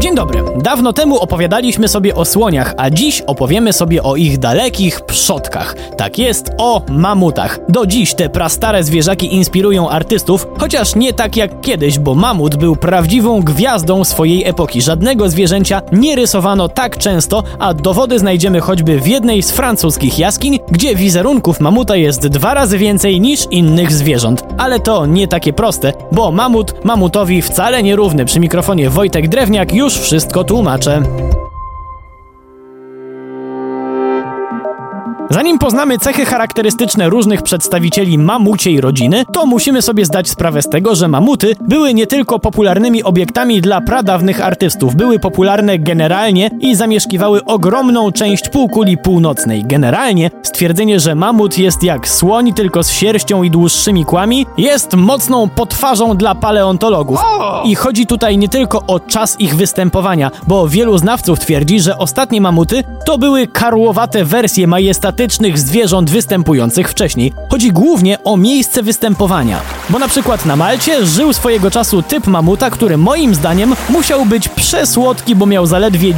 Dzień dobry. Dawno temu opowiadaliśmy sobie o słoniach, a dziś opowiemy sobie o ich dalekich przodkach. Tak jest, o mamutach. Do dziś te prastare zwierzaki inspirują artystów, chociaż nie tak jak kiedyś, bo mamut był prawdziwą gwiazdą swojej epoki. Żadnego zwierzęcia nie rysowano tak często, a dowody znajdziemy choćby w jednej z francuskich jaskiń, gdzie wizerunków mamuta jest 2 razy więcej niż innych zwierząt. Ale to nie takie proste, bo mamut mamutowi wcale nierówny. Przy mikrofonie Wojtek Drewniak, już wszystko tłumaczę. Zanim poznamy cechy charakterystyczne różnych przedstawicieli mamuciej rodziny, to musimy sobie zdać sprawę z tego, że mamuty były nie tylko popularnymi obiektami dla pradawnych artystów, były popularne generalnie i zamieszkiwały ogromną część półkuli północnej. Generalnie stwierdzenie, że mamut jest jak słoń, tylko z sierścią i dłuższymi kłami, jest mocną potwarzą dla paleontologów. I chodzi tutaj nie tylko o czas ich występowania, bo wielu znawców twierdzi, że ostatnie mamuty to były karłowate wersje majestatycznych zwierząt występujących wcześniej. Chodzi głównie o miejsce występowania. Bo na przykład na Malcie żył swojego czasu typ mamuta, który moim zdaniem musiał być przesłodki, bo miał zaledwie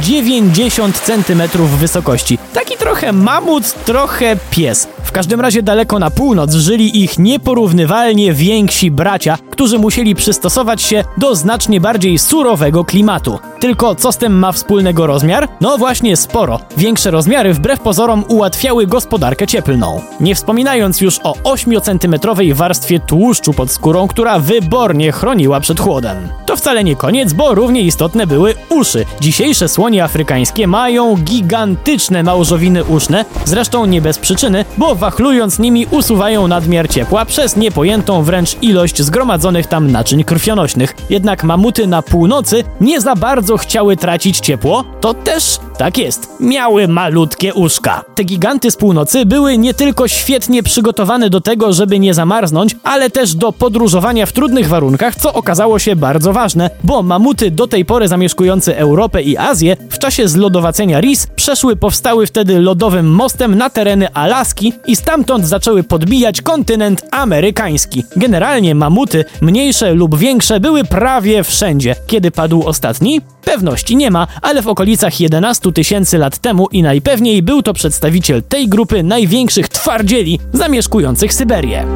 90 cm wysokości. Taki trochę mamut, trochę pies. W każdym razie daleko na północ żyli ich nieporównywalnie więksi bracia, którzy musieli przystosować się do znacznie bardziej surowego klimatu. Tylko co z tym ma wspólnego rozmiar? No właśnie sporo. Większe rozmiary wbrew pozorom ułatwiały gospodarkę cieplną. Nie wspominając już o 8-centymetrowej warstwie tłuszczu pod skórą, która wybornie chroniła przed chłodem. To wcale nie koniec, bo równie istotne były uszy. Dzisiejsze słonie afrykańskie mają gigantyczne małżowiny uszne, zresztą nie bez przyczyny, bo wachlując nimi usuwają nadmiar ciepła przez niepojętą wręcz ilość zgromadzonych tam naczyń krwionośnych. Jednak mamuty na północy nie za bardzo chciały tracić ciepło, to też tak jest, miały malutkie uszka. Te giganty z północy były nie tylko świetnie przygotowane do tego, żeby nie zamarznąć, ale też do podróżowania w trudnych warunkach, co okazało się bardzo ważne, bo mamuty do tej pory zamieszkujące Europę i Azję w czasie zlodowacenia Ris powstały wtedy lodowym mostem na tereny Alaski i stamtąd zaczęły podbijać kontynent amerykański. Generalnie mamuty, mniejsze lub większe, były prawie wszędzie. Kiedy padł ostatni? Pewności nie ma, ale w okolicach 11 000 lat temu i najpewniej był to przedstawiciel tej grupy największych twardzieli zamieszkujących Syberię.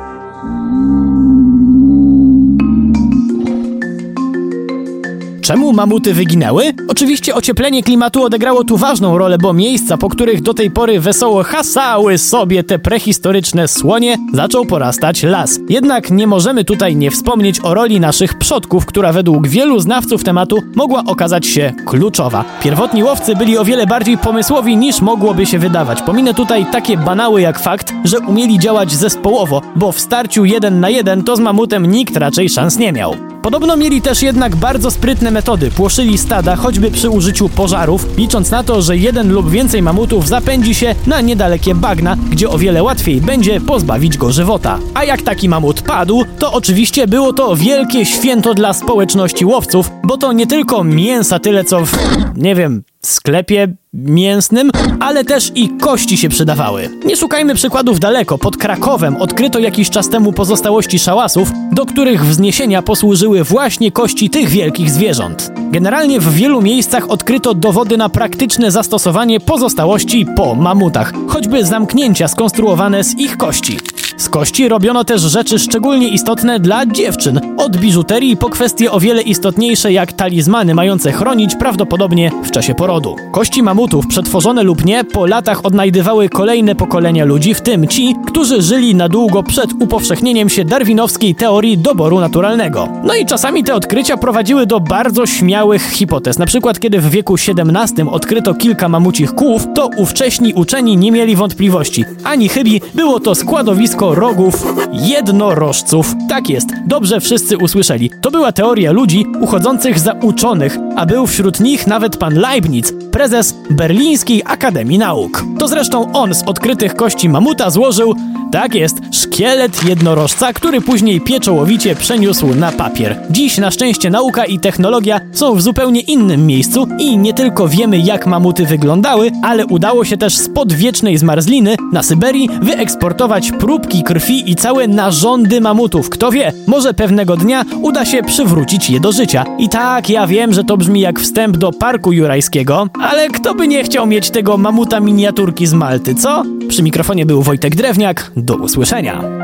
Czemu mamuty wyginęły? Oczywiście ocieplenie klimatu odegrało tu ważną rolę, bo miejsca, po których do tej pory wesoło hasały sobie te prehistoryczne słonie, zaczął porastać las. Jednak nie możemy tutaj nie wspomnieć o roli naszych przodków, która według wielu znawców tematu mogła okazać się kluczowa. Pierwotni łowcy byli o wiele bardziej pomysłowi niż mogłoby się wydawać. Pominę tutaj takie banały jak fakt, że umieli działać zespołowo, bo w starciu 1 na 1 to z mamutem nikt raczej szans nie miał. Podobno mieli też jednak bardzo sprytne metody. Płoszyli stada choćby przy użyciu pożarów, licząc na to, że 1 lub więcej mamutów zapędzi się na niedalekie bagna, gdzie o wiele łatwiej będzie pozbawić go żywota. A jak taki mamut padł, to oczywiście było to wielkie święto dla społeczności łowców, bo to nie tylko mięsa tyle co w, sklepie mięsnym, ale też i kości się przydawały. Nie szukajmy przykładów daleko. Pod Krakowem odkryto jakiś czas temu pozostałości szałasów, do których wzniesienia posłużyły właśnie kości tych wielkich zwierząt. Generalnie w wielu miejscach odkryto dowody na praktyczne zastosowanie pozostałości po mamutach, choćby zamknięcia skonstruowane z ich kości. Z kości robiono też rzeczy szczególnie istotne dla dziewczyn, od biżuterii po kwestie o wiele istotniejsze jak talizmany mające chronić prawdopodobnie w czasie porodu. Kości mamutów, przetworzone lub nie, po latach odnajdywały kolejne pokolenia ludzi, w tym ci, którzy żyli na długo przed upowszechnieniem się darwinowskiej teorii doboru naturalnego. No i czasami te odkrycia prowadziły do bardzo śmiałych hipotez. Na przykład kiedy w wieku XVII odkryto kilka mamucich kłów, to ówcześni uczeni nie mieli wątpliwości. Ani chybi, było to składowisko rogów jednorożców. Tak jest, dobrze wszyscy usłyszeli. To była teoria ludzi uchodzących za uczonych, a był wśród nich nawet pan Leibniz, prezes Berlińskiej Akademii Nauk. To zresztą on z odkrytych kości mamuta złożył, tak jest, szkielet jednorożca, który później pieczołowicie przeniósł na papier. Dziś na szczęście nauka i technologia są w zupełnie innym miejscu i nie tylko wiemy, jak mamuty wyglądały, ale udało się też spod wiecznej zmarzliny na Syberii wyeksportować próbki krwi i całe narządy mamutów. Kto wie, może pewnego dnia uda się przywrócić je do życia. I tak, ja wiem, że to brzmi brzmi jak wstęp do Parku Jurajskiego, ale kto by nie chciał mieć tego mamuta miniaturki z Malty, co? Przy mikrofonie był Wojtek Drewniak, do usłyszenia.